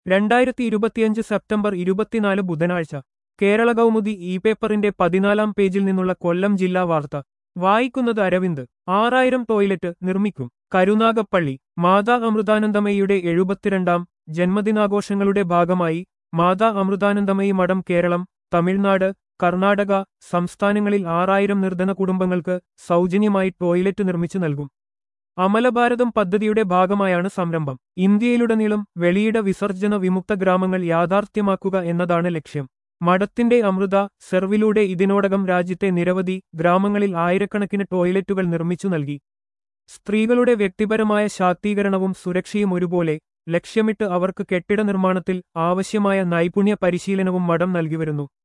2025 September 24 ബുധനാഴ്ച Kerala Kaumudi E പേപ്പറിന്റെ 14-ാം പേജിൽ നിന്നുള്ള കൊല്ലം ജില്ലാ വാർത്ത വായിക്കുന്നത് അരവിന്ദ് 6000 ടോയ്ലറ്റ് നിർമ്മിക്കും കരുനാഗപ്പള്ളി മാതാ അമൃതാനന്ദമയിയുടെ 72-ാം ജന്മദിനാഘോഷങ്ങളുടെ ഭാഗമായി മാതാ അമൃതാനന്ദമയി മഠം കേരളം, തമിഴ്നാട്, കർണാടക സംസ്ഥാനങ്ങളിൽ 6000 നിർധന കുടുംബങ്ങൾക്ക് സൗജന്യമായി ടോയ്ലറ്റ് നിർമ്മിച്ചു നൽകും. അമലഭാരതം പദ്ധതിയുടെ ഭാഗമായാണ് സംരംഭം. ഇന്ത്യയിലുടനീളം വെളിയിട വിസർജന വിമുക്ത ഗ്രാമങ്ങൾ യാഥാർത്ഥ്യമാക്കുക എന്നതാണ് ലക്ഷ്യം. മഠത്തിന്റെ അമൃത സെർവിലൂടെ ഇതിനോടകം രാജ്യത്തെ നിരവധി ഗ്രാമങ്ങളിൽ ആയിരക്കണക്കിന് ടോയ്ലറ്റുകൾ നിർമ്മിച്ചു നൽകി. സ്ത്രീകളുടെ വ്യക്തിപരമായ ശാക്തീകരണവും സുരക്ഷയും ഒരുപോലെ ലക്ഷ്യമിട്ട് അവർക്ക് കെട്ടിട നിർമ്മാണത്തിൽ ആവശ്യമായ നൈപുണ്യ പരിശീലനവും മഠം നൽകിവരുന്നു.